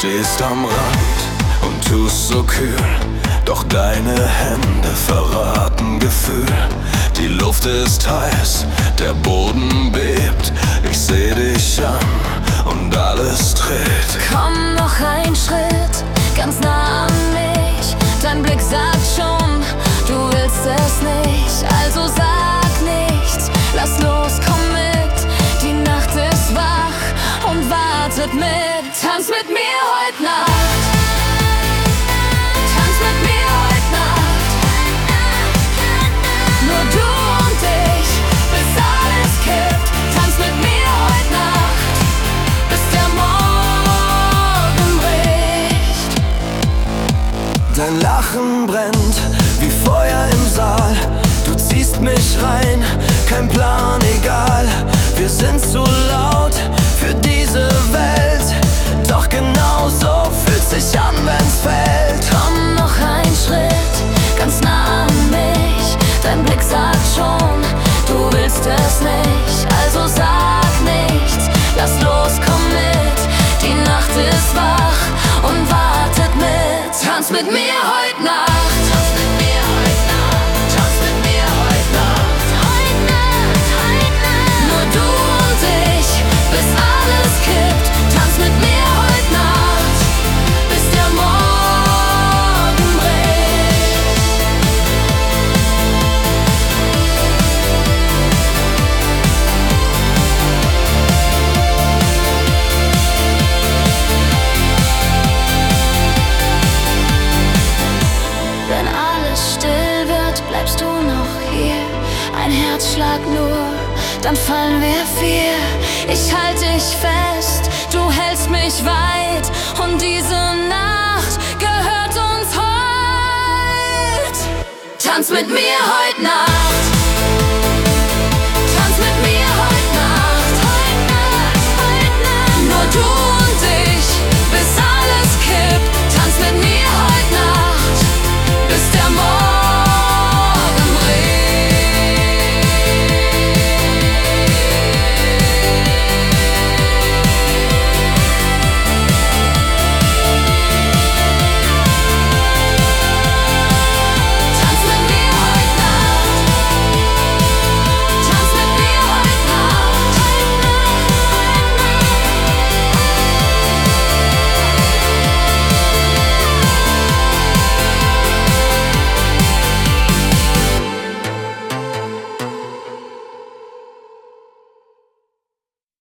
stehst am Rand und tust so kühl, doch deine Hände verraten Gefühl. Die Luft ist heiß, der Boden bebt, ich seh dich an und alles dreht. Komm noch ein Schritt, ganz nah an mich, dein Blick sagt schon, du willst es nicht. Also sag nichts, lass los, komm mit, die Nacht ist wach und wartet mit. Tanz mit mir heute Nacht, tanz mit mir heute Nacht, nur du und ich, bis alles kippt. Tanz mit mir heute Nacht, bis der Morgen bricht. Dein Lachen brennt wie Feuer im Saal, du ziehst mich rein, kein Plan, egal. Wir sind zu laut für diese Welt, doch genau so fühlt sich an, wenn's fällt. Komm noch ein Schritt, ganz nah an mich, dein Blick sagt schon, du willst es nicht. Also sag nichts, lass los, komm mit, die Nacht ist wach und wartet mit. Tanz mit mir heute Nacht, tanz mit mir heute Nacht, tanz mit mir heute Nacht, heute Nacht, heute Nacht. Nur du und ich, bis alles kippt. Tanz mit mir heute Nacht, bis der Morgen bricht. Wenn alles still wird, bleibst du noch hier. Ein Herzschlag nur, dann fallen wir vier. Ich halt dich fest, du hältst mich weit, und diese Nacht gehört uns heut. Tanz mit mir heute Nacht.